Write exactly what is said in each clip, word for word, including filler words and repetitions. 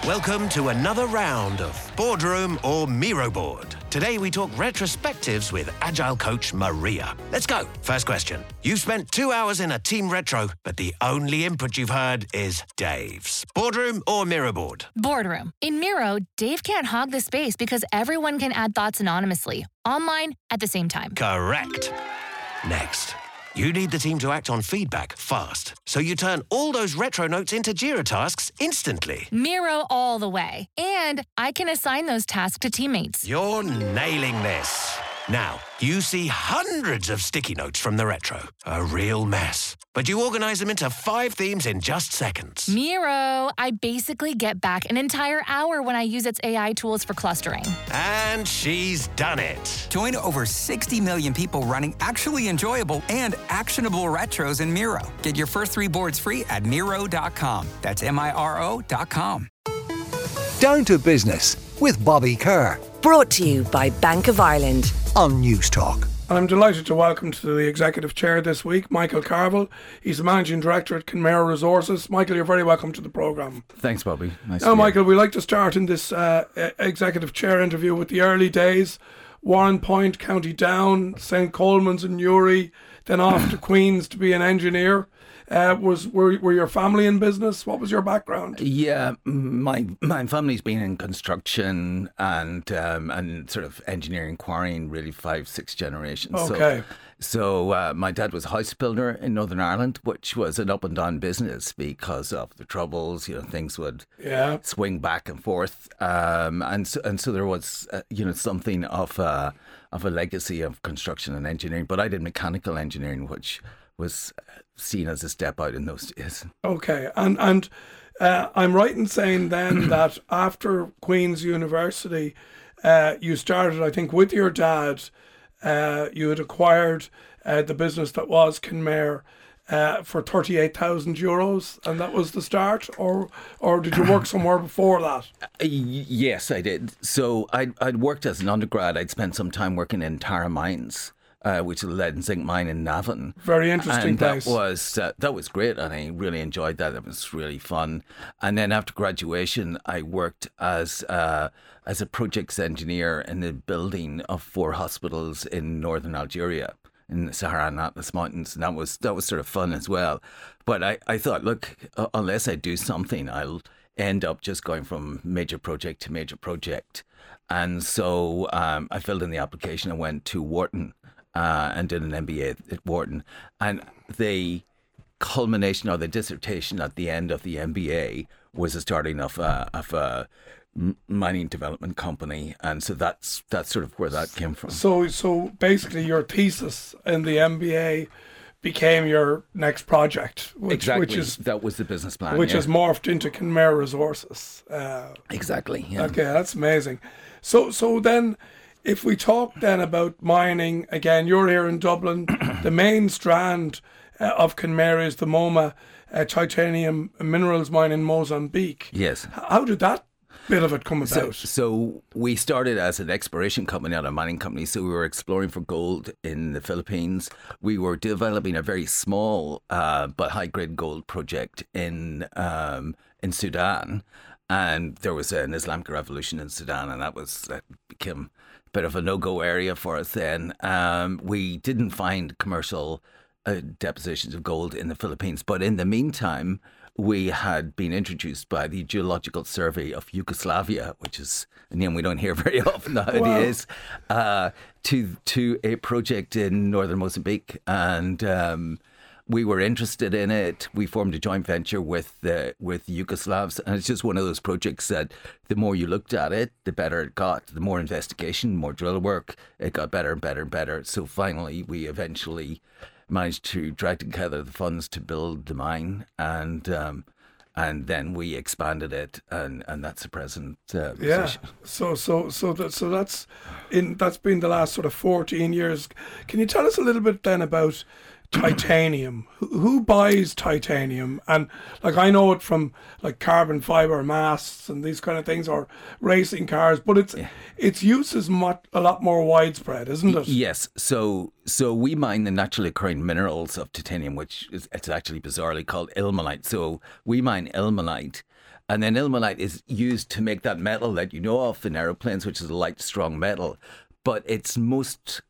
Welcome to another round of Boardroom or Miro Board. Today we talk retrospectives with Agile coach Maria. Let's go. First question. You've spent two hours in a team retro, but the only input you've heard is Dave's. Boardroom or Miro Board? Boardroom. In Miro, Dave can't hog the space because everyone can add thoughts anonymously, online, at the same time. Correct. Next. You need the team to act on feedback fast, so you turn all those retro notes into Jira tasks instantly. Miro all the way. And I can assign those tasks to teammates. You're nailing this. Now, you see hundreds of sticky notes from the retro. A real mess. But you organize them into five themes in just seconds. Miro, I basically get back an entire hour when I use its A I tools for clustering. And she's done it. Join over sixty million people running actually enjoyable and actionable retros in Miro. Get your first three boards free at Miro dot com. That's M I R O dot com. Down to Business with Bobby Kerr. Brought to you by Bank of Ireland. On News Talk. I'm delighted to welcome to the Executive Chair this week, Michael Carville. He's the Managing Director at Kenmare Resources. Michael, you're very welcome to the programme. Thanks, Bobby. Nice now, to Michael, we like to start in this uh, Executive Chair interview with the early days. Warren Point, County Down, Saint Coleman's in Newry, then off to Queen's to be an engineer. Uh, was were, were your family in business? What was your background? Yeah, my my family's been in construction and um, and sort of engineering, quarrying, really five, six generations. Okay. So, so uh, my dad was a house builder in Northern Ireland, which was an up and down business because of the troubles. You know, things would yeah. swing back and forth, um, and so, and so there was uh, you know something of a of a legacy of construction and engineering. But I did mechanical engineering, which was seen as a step out in those days. Okay, and and uh, I'm right in saying then that after Queen's University, uh, you started, I think, with your dad. Uh, you had acquired uh, the business that was Kenmare uh, for thirty-eight thousand euros, and that was the start, or or did you work somewhere before that? Uh, yes, I did. So I'd, I'd worked as an undergrad. I'd spent some time working in Tara Mines. Uh, which is a lead and zinc mine in Navan. Very interesting and place. That was uh, that was great, and I really enjoyed that. It was really fun. And then after graduation, I worked as uh, as a projects engineer in the building of four hospitals in northern Algeria, in the Sahara and Atlas Mountains, and that was that was sort of fun as well. But I, I thought, look, uh, unless I do something, I'll end up just going from major project to major project. And so um, I filled in the application and went to Wharton. Uh, and did an M B A at Wharton. And the culmination of the dissertation at the end of the M B A was the starting of a, of a mining development company. And so that's that's sort of where that came from. So so basically your thesis in the M B A became your next project. Which, exactly. Which is, that was the business plan. Which yeah. has morphed into Kenmare Resources. Uh, exactly. Yeah. Okay, that's amazing. So so then... If we talk then about mining, again, you're here in Dublin. The main strand uh, of Kenmare is the Moma uh, titanium minerals mine in Mozambique. Yes. How did that bit of it come about? So, so we started as an exploration company, not a mining company. So we were exploring for gold in the Philippines. We were developing a very small uh, but high-grade gold project in um, in Sudan. And there was an Islamic revolution in Sudan, and that was that became a bit of a no-go area for us then. Um, we didn't find commercial uh, depositions of gold in the Philippines, but in the meantime, we had been introduced by the Geological Survey of Yugoslavia, which is a name we don't hear very often nowadays, wow. uh, to to a project in northern Mozambique, and um, we were interested in it. We formed a joint venture with the with Yugoslavs, and it's just one of those projects that the more you looked at it, the better it got. The more investigation, more drill work, it got better and better and better. So finally, we eventually managed to drag together the funds to build the mine, and um, and then we expanded it, and, and that's the present uh, yeah. position. So so so that so that's in that's been the last sort of fourteen years. Can you tell us a little bit then about titanium? Who, who buys titanium? And like I know it from like carbon fiber masts and these kind of things, or racing cars, but it's yeah. its use is much, a lot more widespread, isn't it? Yes. So so we mine the naturally occurring minerals of titanium, which is it's actually bizarrely called ilmenite. So we mine ilmenite, And then ilmenite is used to make that metal that you know of in aeroplanes, which is a light, strong metal. But its most,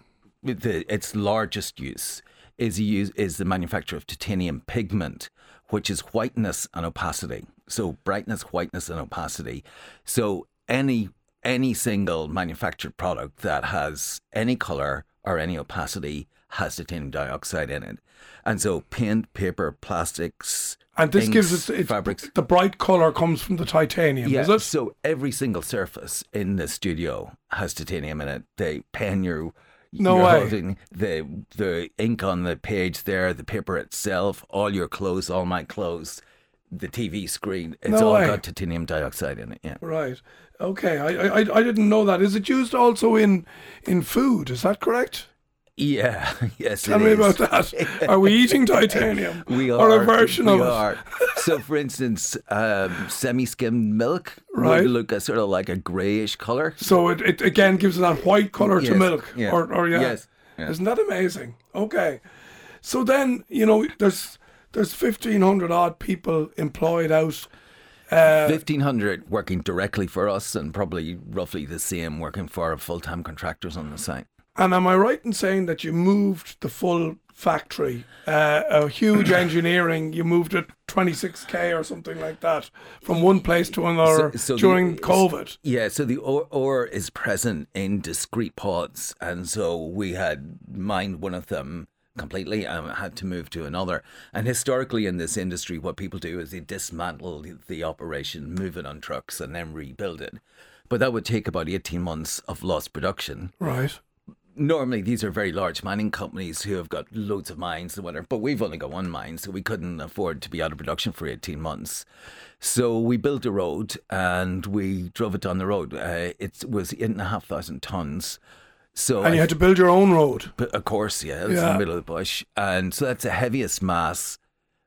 the, its largest use is use is the manufacture of titanium pigment, which is whiteness and opacity. So brightness, whiteness, and opacity. So any any single manufactured product that has any color or any opacity has titanium dioxide in it. And so paint, paper, plastics, and this inks, gives us it's, fabrics. The bright color comes from the titanium, Yeah, is it? so every single surface in the studio has titanium in it. The pen you're, No you're way. holding, the the ink on the page there, the paper itself, all your clothes, all my clothes, the T V screen, it's No all way. got titanium dioxide in it. Yeah. Right. Okay. I, I I didn't know that. Is it used also in in food? Is that correct? Yeah, yes. Tell it me is. about that. Are we eating titanium? We are. Or a version we of are. it? So, for instance, um, semi-skimmed milk Right. would look a sort of like a greyish colour. So it, it again gives it that white color to Yes, milk. yeah. Or, or yeah. Yes, yeah. Isn't that amazing? Okay. So then, you know, there's there's fifteen hundred odd people employed out. Uh, fifteen hundred working directly for us, and probably roughly the same working for our full-time contractors on the site. And am I right in saying that you moved the full factory, uh, a huge engineering, you moved it twenty-six K or something like that from one place to another So- so the- during COVID? Yeah, so the ore, ore is present in discrete pods, and so we had mined one of them completely and had to move to another. And historically in this industry, what people do is they dismantle the, the operation, move it on trucks, and then rebuild it. But that would take about eighteen months of lost production. Right. Normally, these are very large mining companies who have got loads of mines and whatever, but we've only got one mine, so we couldn't afford to be out of production for eighteen months. So we built a road and we drove it down the road. Uh, it was eight and a half thousand tons. So And you I- had to build your own road. but of course, yeah, it's in Yeah. the middle of the bush. And so that's the heaviest mass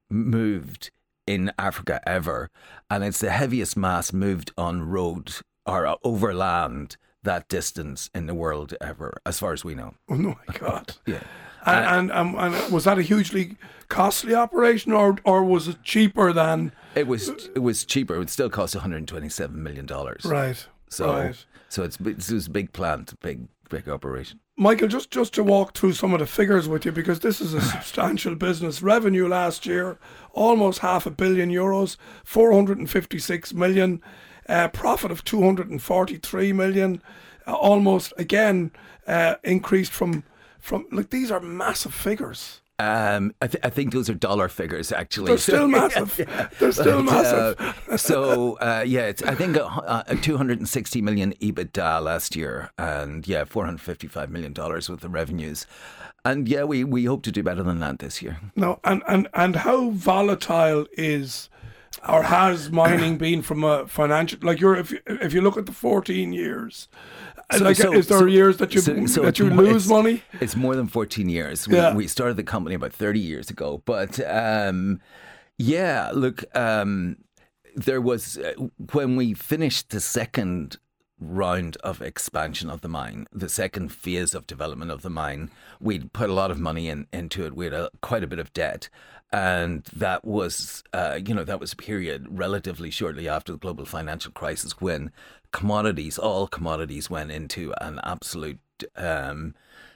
moved in Africa ever. And it's the heaviest mass moved on road or over land that distance in the world ever, as far as we know. Oh my God. Yeah. And, and, um, and was that a hugely costly operation, or or was it cheaper than? It was it was cheaper. It would still cost one hundred twenty-seven million dollars. Right. So right. so it's it was a big plant, big big operation. Michael, just, just to walk through some of the figures with you, because this is a substantial business. Revenue last year, almost half a billion euros, four hundred fifty-six million. Uh, profit of two hundred forty-three million. Uh, almost, again, uh, increased from, from, like, these are massive figures. Um, I, th- I think those are dollar figures, actually. They're still massive. They're still But, massive. uh, so uh, yeah, it's, I think uh, uh, two hundred sixty million EBITDA last year, and yeah, four hundred fifty-five million dollars worth of revenues, and yeah, we, we hope to do better than that this year. No, and, and, and how volatile is or has mining been from a financial, like you're if you, if you look at the fourteen years, So- like so- is there so- years that you so- so that it's you more- lose it's- money? It's more than fourteen years. We, Yeah. we started the company about thirty years ago, but um, yeah, look, um, there was uh, when we finished the second round of expansion of the mine, the second phase of development of the mine, we'd put a lot of money in, into it. We had a, quite a bit of debt. And that was, uh, you know, that was a period relatively shortly after the global financial crisis when commodities, all commodities went into an absolute um,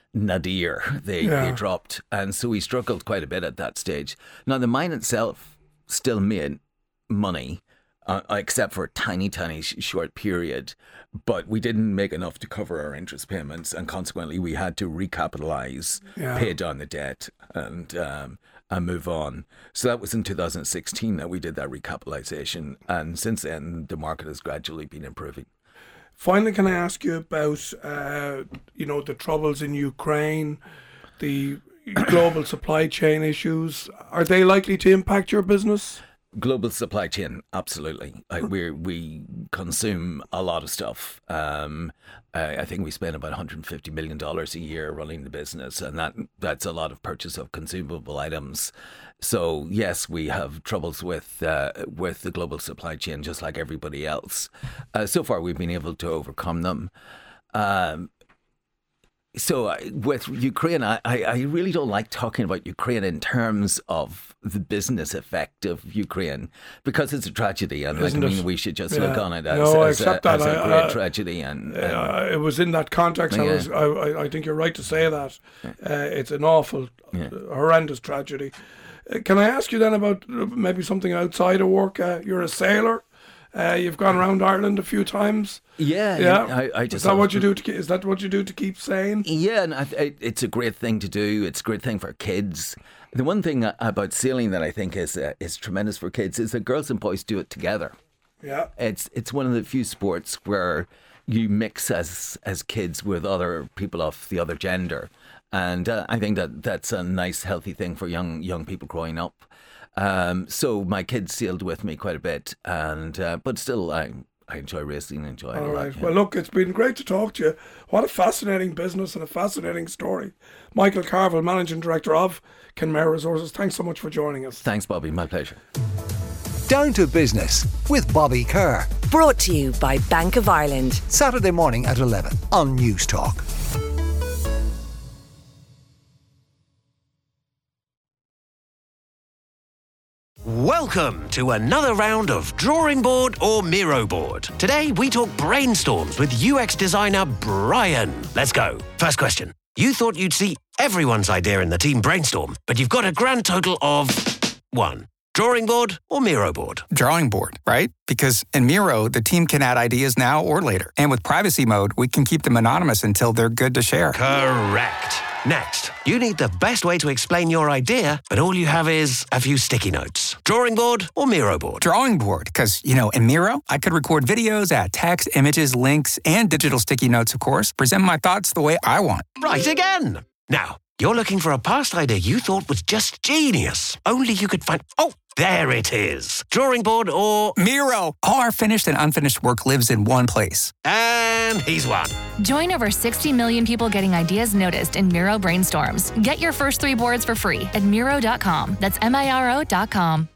nadir. They, Yeah. they dropped. And so we struggled quite a bit at that stage. Now, the mine itself still made money, uh, except for a tiny, tiny sh- short period. But we didn't make enough to cover our interest payments. And consequently, we had to recapitalize, Yeah. pay down the debt, and um, and move on. So that was in two thousand sixteen that we did that recapitalization. And since then, the market has gradually been improving. Finally, can I ask you about, uh, you know, the troubles in Ukraine, the global supply chain issues? Are they likely to impact your business? Global supply chain, absolutely. Like we we consume a lot of stuff. Um, I, I think we spend about one hundred fifty million dollars a year running the business, and that that's a lot of purchase of consumable items. So yes, we have troubles with uh, with the global supply chain, just like everybody else. Uh, so far, we've been able to overcome them. Um, So uh, with Ukraine, I, I I really don't like talking about Ukraine in terms of the business effect of Ukraine because it's a tragedy, and like, I mean, we should just yeah. look on it as, no, as, a, that. as a I, great uh, tragedy. And, and uh, it was in that context. yeah. I was. I, I think you're right to say that. Uh, it's an awful, yeah. horrendous tragedy. Uh, can I ask you then about maybe something outside of work? Uh, you're a sailor. Uh, you've gone around Ireland a few times. Yeah, yeah. I, I just is that what you do? To keep, is that what you do to keep sane? Yeah, and I, I, it's a great thing to do. It's a great thing for kids. The one thing about sailing that I think is uh, is tremendous for kids is that girls and boys do it together. Yeah, it's it's one of the few sports where you mix as as kids with other people of the other gender, and uh, I think that that's a nice, healthy thing for young young people growing up. Um, so my kids sailed with me quite a bit, and uh, but still, I I enjoy racing and enjoy it All a lot. right. Yeah. Well, look, it's been great to talk to you. What a fascinating business and a fascinating story. Michael Carville, Managing Director of Kenmare Resources. Thanks so much for joining us. Thanks, Bobby. My pleasure. Down to Business with Bobby Kerr. Brought to you by Bank of Ireland. Saturday morning at eleven on News Talk. Welcome to another round of Drawing Board or Miro Board. Today we talk brainstorms with U X designer Brian. Let's go. First question. You thought you'd see everyone's idea in the team brainstorm, but you've got a grand total of one. Drawing board or Miro board? Drawing board, right? Because in Miro, the team can add ideas now or later. And with privacy mode, we can keep them anonymous until they're good to share. Correct. Next, you need the best way to explain your idea, but all you have is a few sticky notes. Drawing board or Miro board? Drawing board, because, you know, in Miro, I could record videos, add text, images, links, and digital sticky notes, of course, present my thoughts the way I want. Right again. Now, you're looking for a past idea you thought was just genius. Only you could find... Oh, there it is. Drawing board or... Miro. All our finished and unfinished work lives in one place. And he's won. Join over sixty million people getting ideas noticed in Miro brainstorms. Get your first three boards for free at Miro dot com. That's M I R O dot com.